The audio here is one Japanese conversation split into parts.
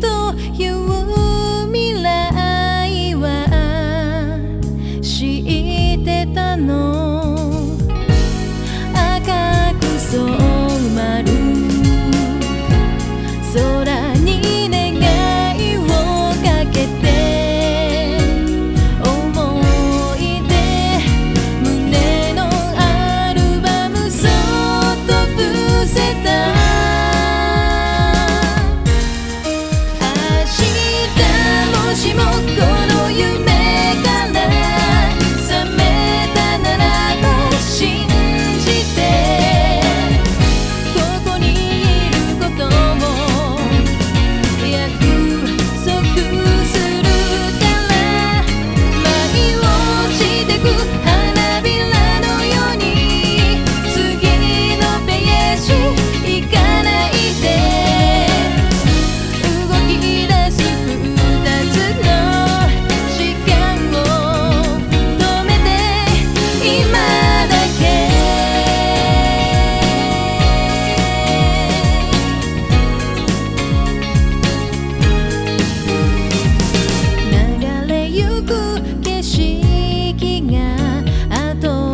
という未来は知ってたの。赤く染まる空に願いをかけて、思い出胸のアルバムそっと伏せた。もしもこの夢から覚めたならば信じて、ここにいることも約束するから舞い落ちてく花びらのように次のページ行かないで動き出す景色があと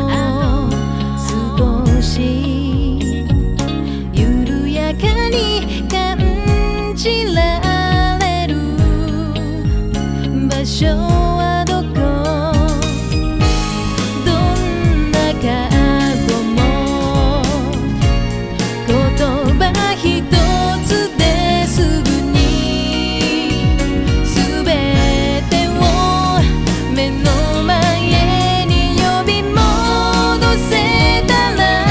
少し緩やかに感じられる場所はどこ？どんな過去も言葉一つですぐ目の前に呼び戻せたら、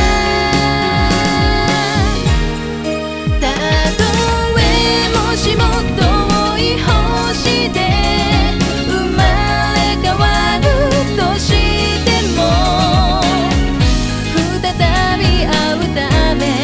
たとえもしも遠い星で生まれ変わるとしても、再び会うため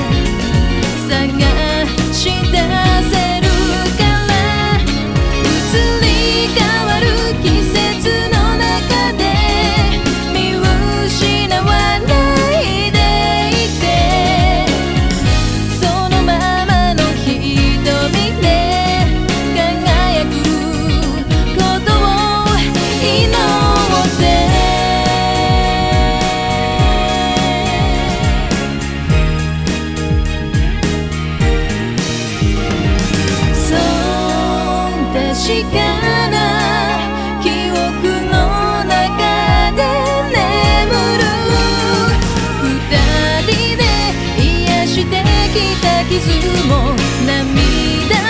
探し出せるから移り変わる季節の中で見失わないでいて、そのままの瞳で輝くことを祈って、そう確かな記憶の中で眠る二人で癒してきた傷も涙